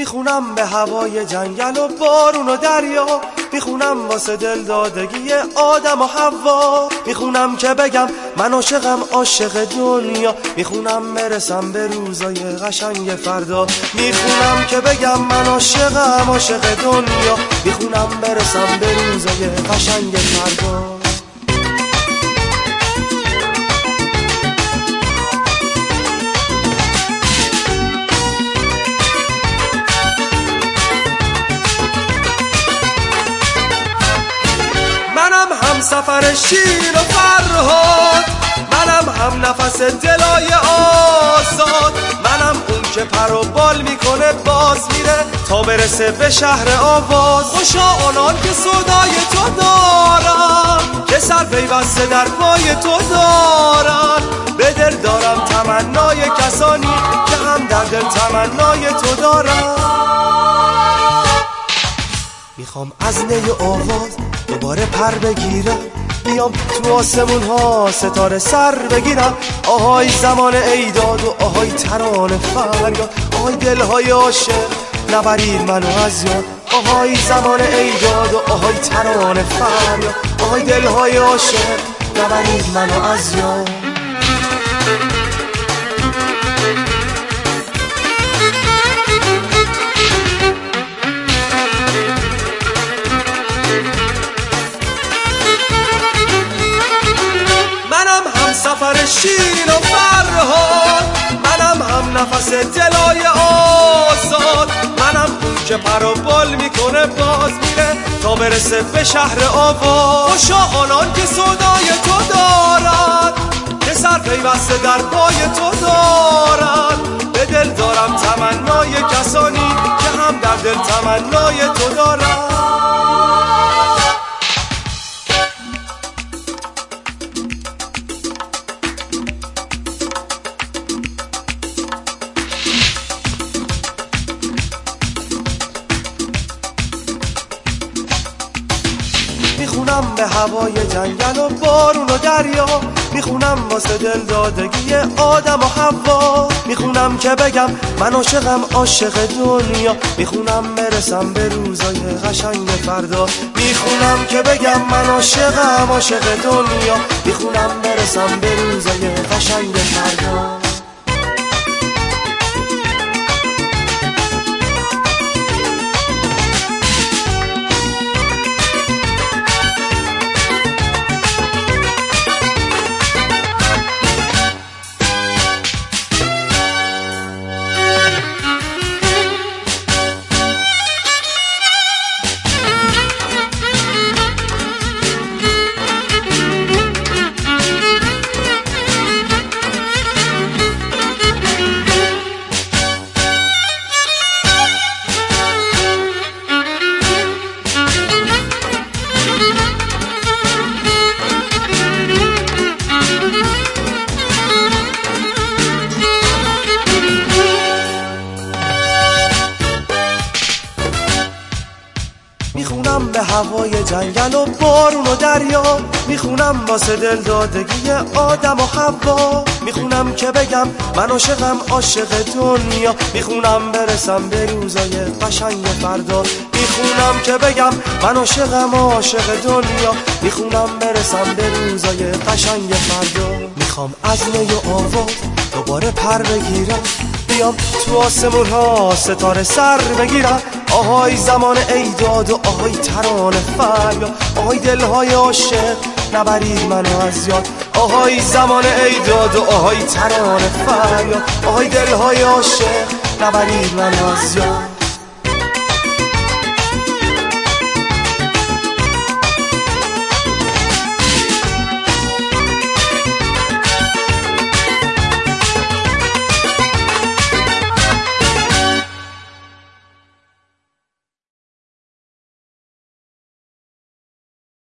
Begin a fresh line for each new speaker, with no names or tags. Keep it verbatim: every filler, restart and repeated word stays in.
میخونم به هوای جنگل و بارون و دریا، میخونم واسه دل دادگی آدم و حوا، میخونم که بگم من عاشقم عاشق دنیا، میخونم برسم به روزای قشنگ فردا، میخونم که بگم من عاشقم عاشق دنیا، میخونم برسم به روزای قشنگ فردا. هم سفر شیر و فرهاد، منم هم نفس دلای آزاد، منم اون که پر و بال میکنه باز میره تا برسه به شهر آواز. خوشا آنان که صدای تو دارن، که سر پیوسته در پای تو دارن، به دل دارم تمنای کسانی که هم در دل تمنای تو دارن. میخوام از نی آواز دوباره پر بگیرم، بیام تو آسمون ها ستاره سر بگیرم. آهای زمان ایداد و آهای ترانه فریاد، آهای دلهای عاشق نبرید منو از یاد. آهای زمان ایداد و آهای ترانه فریاد، آهای دلهای عاشق نبرید منو از یاد. سفر شیرین و فرهاد، منم هم نفس دلای آزاد، منم اون که پر و بال میکنه باز میره تا برسه به شهر آواز. خوشا آنان که صدای تو دارن، که سر پیوسته در پای تو دارن، به دل دارم تمنای کسانی که هم در دل تمنای تو دارن. میخونم به هوای جنگل و بارون و دریا، میخونم واسه دل دادگی آدم و حوا، میخونم که بگم من عاشقم عاشق دنیا، میخونم برسم به روزای قشنگ فردا، میخونم که بگم من عاشقم عاشق دنیا، میخونم برسم به روزای قشنگ فردا. میخونم به هوای جنگل و بارون و دریا، میخونم واسه دل دادگی آدم و حوا، میخونم که بگم من عاشقم عاشق دنیا، میخونم برسم به روزای قشنگ فردا، میخونم که بگم من عاشقم عاشق دنیا، میخونم برسم به روزای قشنگ فردا. میخوام از نی و آواز دوباره پر بگیرم، بیام تو آسمون ها ستاره سر بگیرم. آهای زمان ایداد و آهای ترانه فریاد، آهای دلهای عاشق نبرید منو از یاد. آهای زمان ایداد و آهای ترانه فریاد، آهای دلهای عاشق نبرید منو از یاد.